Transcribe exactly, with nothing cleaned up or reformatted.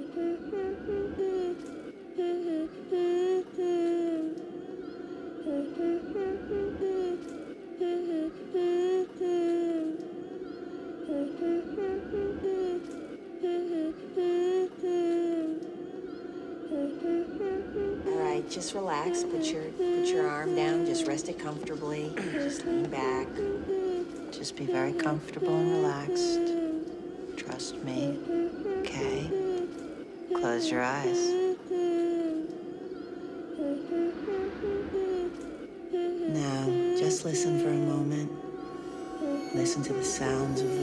Just relax. Put your put your arm down. Just rest it comfortably. Just lean back. Just be very comfortable and relaxed. Trust me. Okay. Close your eyes. Now, just listen for a moment. Listen to the sounds of the